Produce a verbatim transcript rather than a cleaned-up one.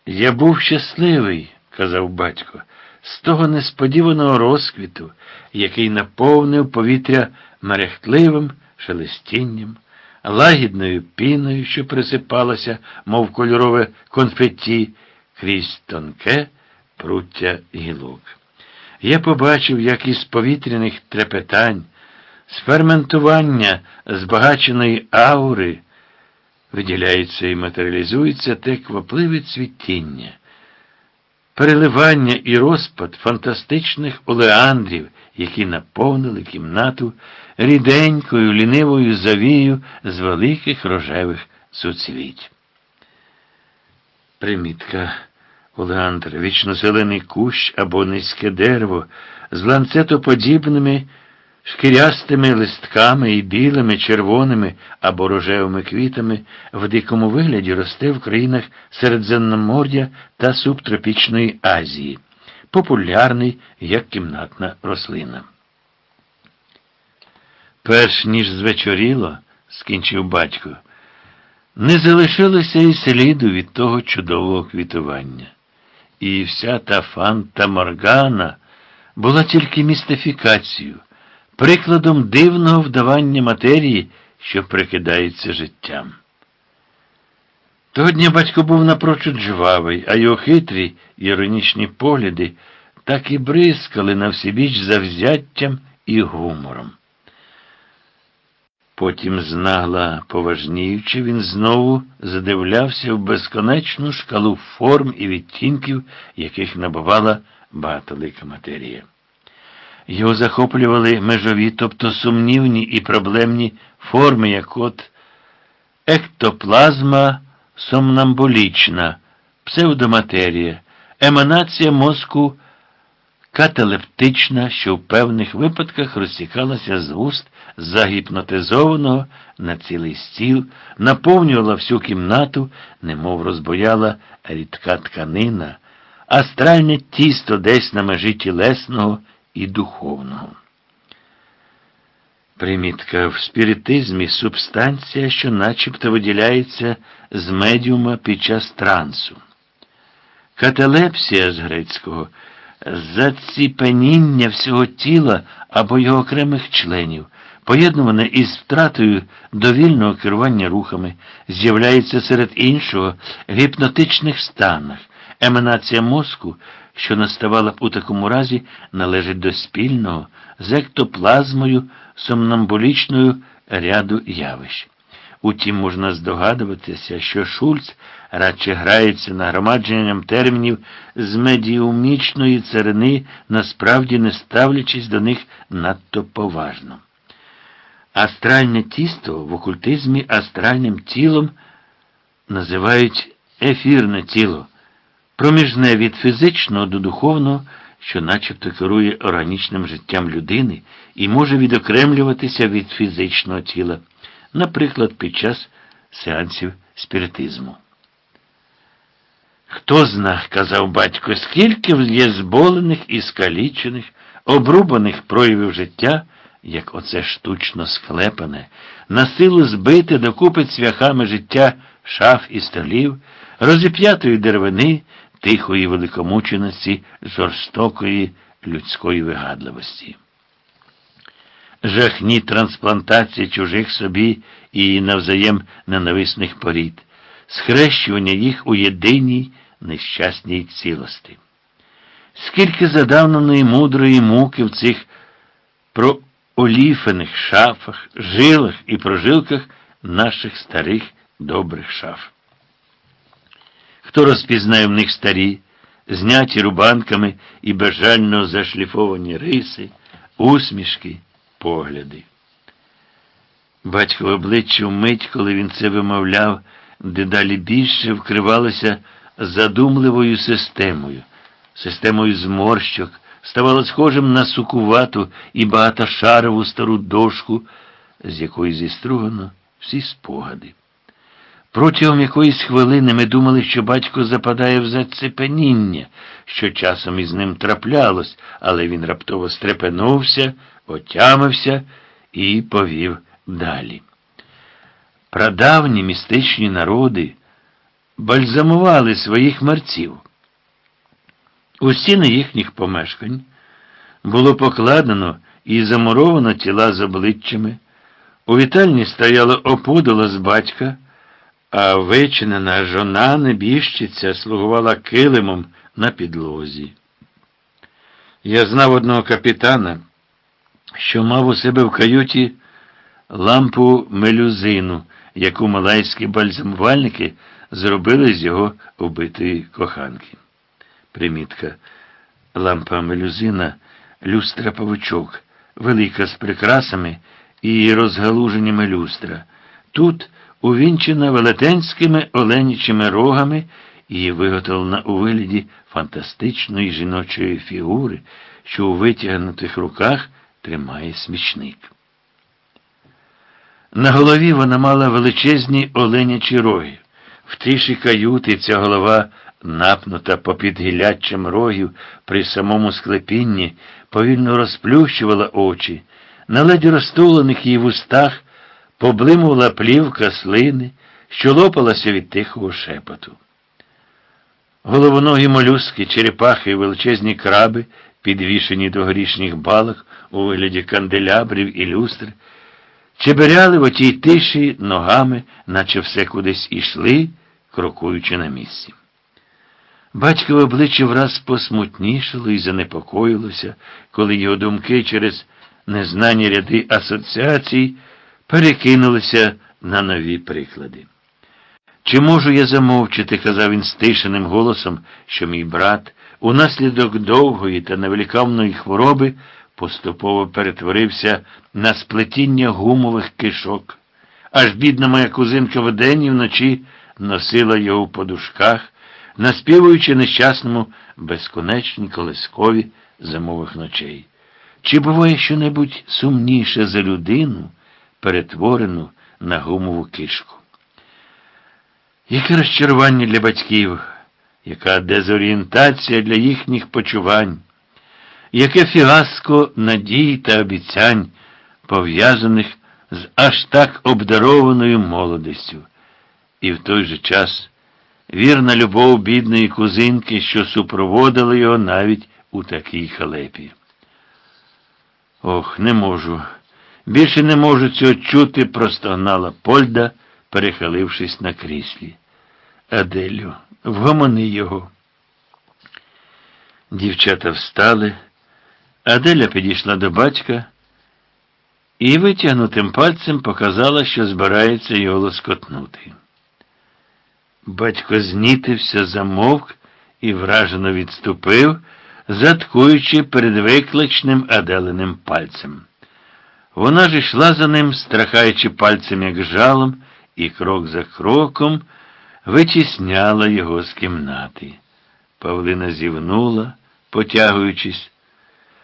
Я був щасливий, казав батько, з того несподіваного розквіту, який наповнив повітря мерехтливим шелестінням, лагідною піною, що присипалася, мов кольорове конфетті, крізь тонке пруття гілок. Я побачив, як із повітряних трепетань, з ферментування збагаченої аури виділяється і матеріалізується те квапливе цвітіння, переливання і розпад фантастичних олеандрів, які наповнили кімнату ріденькою, лінивою завією з великих рожевих суцвіть. Примітка. Олеандр – вічнозелений кущ або низьке дерево з ланцетоподібними шкірястими листками і білими, червоними або рожевими квітами в дикому вигляді росте в країнах Середземномор'я та субтропічної Азії. Популярний як кімнатна рослина. Перш ніж звечоріло, скінчив батько, не залишилося і сліду від того чудового квітування. І вся та фанта-моргана була тільки містифікацією, прикладом дивного вдавання матерії, що прикидається життям. Того дня батько був напрочуд жвавий, а його хитрі іронічні погляди так і бризкали на всебіч завзяттям і гумором. Потім, знагла поважніючи, він знову задивлявся в безконечну шкалу форм і відтінків, яких набувала багатолика матерія. Його захоплювали межові, тобто сумнівні і проблемні форми, як от ектоплазма сомнамбулічна, псевдоматерія, еманація мозку каталептична, що в певних випадках розтікалася з вуст загіпнотизованого на цілий стіл, наповнювала всю кімнату, немов розбояла рідка тканина, астральне тісто десь на межі тілесного і духовного. Примітка. В спіритизмі субстанція, що начебто виділяється з медіума під час трансу. Каталепсія з грецького – заціпеніння всього тіла або його окремих членів, поєднуване із втратою довільного керування рухами, з'являється серед іншого в гіпнотичних станах. Еманація мозку, що наставала б у такому разі, належить до спільного з ектоплазмою сомнамбулічною ряду явищ. Утім, можна здогадуватися, що Шульц радше грається нагромадженням термінів з медіумічної царини, насправді не ставлячись до них надто поважно. Астральне тісто в окультизмі астральним тілом називають ефірне тіло, проміжне від фізичного до духовного, що начебто керує органічним життям людини і може відокремлюватися від фізичного тіла, наприклад, під час сеансів спіритизму. Хто зна, казав батько, скільки є зболених і скалічених, обрубаних проявів життя, як оце штучно склепане, на силу збите докупи цвяхами життя шаф і столів, розіп'ятої деревини, тихої великомученості, жорстокої людської вигадливості. Жахні трансплантації чужих собі і навзаєм ненависних порід, схрещування їх у єдиній нещасній цілості. Скільки задавненої мудрої муки в цих прооліфених шафах, жилах і прожилках наших старих добрих шаф. Хто розпізнає в них старі, зняті рубанками і безжально зашліфовані риси, усмішки, погляди. Батькове обличчя вмить, коли він це вимовляв, дедалі більше вкривалося задумливою системою, системою зморщок, ставало схожим на сукувату і багатошарову стару дошку, з якої зістругано всі спогади. Протягом якоїсь хвилини ми думали, що батько западає в зацепеніння, що часом із ним траплялось, але він раптово стрепенувся, отямився і повів далі. Прадавні містичні народи бальзамували своїх мерців. У стіни їхніх помешкань було покладено і замуровано тіла з обличчями, у вітальні стояло опудало з батька, а вичинена жона небіжчиця слугувала килимом на підлозі. Я знав одного капітана, що мав у себе в каюті лампу мелюзину, яку малайські бальзамувальники зробили з його убитої коханки. Примітка. Лампа мелюзина – люстра-павучок, велика з прикрасами і розгалуженнями люстра. Тут увінчена велетенськими оленячими рогами і виготовлена у вигляді фантастичної жіночої фігури, що у витягнутих руках тримає смічник. На голові вона мала величезні оленячі роги. В тиші каюти ця голова, напнута попід гілляччям рогів при самому склепінні, повільно розплющувала очі. На ледь розтулених її вустах поблимувала плівка слини, що лопалася від тихого шепоту. Головоногі молюски, черепахи і величезні краби, підвішені до горішніх балок у вигляді канделябрів і люстр, чеберяли в отій тиші ногами, наче все кудись ішли, крокуючи на місці. Батькове обличчя враз посмутнішало і занепокоїлося, коли його думки через незнані ряди асоціацій перекинулися на нові приклади. «Чи можу я замовчити, – казав він стишеним голосом, – що мій брат унаслідок довгої та невеликавної хвороби поступово перетворився на сплетіння гумових кишок. Аж бідна моя кузинка вдень і вночі носила його в подушках, наспівуючи нещасному безконечні колискові зимових ночей. Чи буває що-небудь сумніше за людину, перетворену на гумову кишку?» Яке розчарування для батьків, яка дезорієнтація для їхніх почувань, яке фіаско надій та обіцянь, пов'язаних з аж так обдарованою молодістю. І в той же час вірна любов бідної кузинки, що супроводила його навіть у такій халепі. «Ох, не можу, більше не можу цього чути», – простогнала Польда, перехилившись на кріслі. «Аделю, вгомони його». Дівчата встали. Аделя підійшла до батька і витягнутим пальцем показала, що збирається його лоскотнути. Батько знітився, замовк і вражено відступив, заткуючи перед викличним Аделиним пальцем. Вона ж йшла за ним, страхаючи пальцем як жалом, і крок за кроком витісняла його з кімнати. Павлина зівнула, потягуючись,